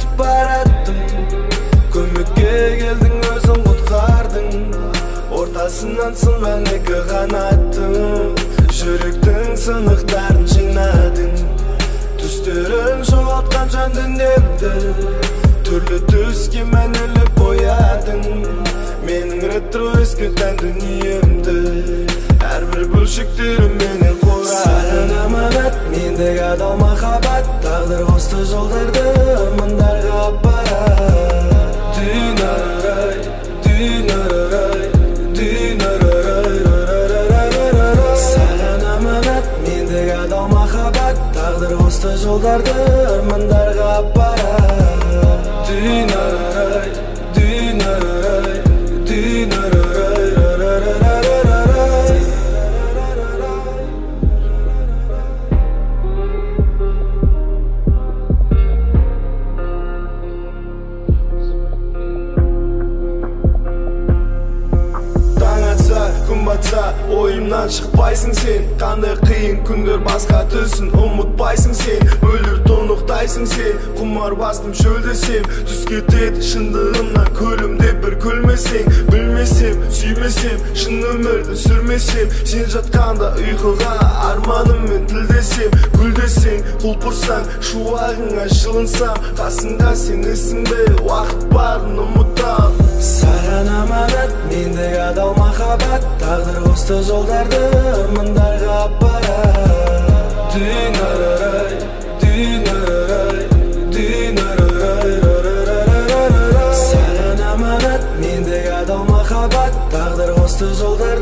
өтіп бараттым. Көмекке келдің, өзің құтқардың. Ортасынан сынған екі қанаттың. Жүректің сынықтарын жинадың. Түстерін жоғалтқан жан дүниемді. Түрлі түске мәніліп боядың. Менің ретро ескі тән дүниемді. Әрбір бөлшектерім менен қорады. Саған аманат, мендегі адал махаббат. Тағдыр қосты жолдарды ымындарға апарат. Дүйнарай, дүйнарай, дүйнарай. Саған аманат, мендегі адал махаббат. Тағдыр қосты жолдарды ымындарға апарат. Дүйнарай, дүйнарай, дүйнарай. Күн батса, ойымнан шықпайсың сен. Қандай қиын күндер басқа түсін ұмытпайсың сен. Өлір тоңықтайсың сен. Құмар бастым шөлдесем. Түс кетеді шындығымнан көлімде бір күлмесең. Білмесем, сүймесем, шын өмірді сүрмесем. Сен жатқанда ұйқыға арманыммен тілдесем. Гүлдесең, құлпырсаң, шуағыңа жылынсам. Қасыңда сен ісің бе, уақыт барын ұмытам. Саған аманат, мендегі адал махаббат. Тағдыр қосты жолдарды ымындарға апарат. Дүйнарай, дүйнарай, дүйнарай. Саған аманат, мендегі адал махаббат. Тағдыр қосты жолдарды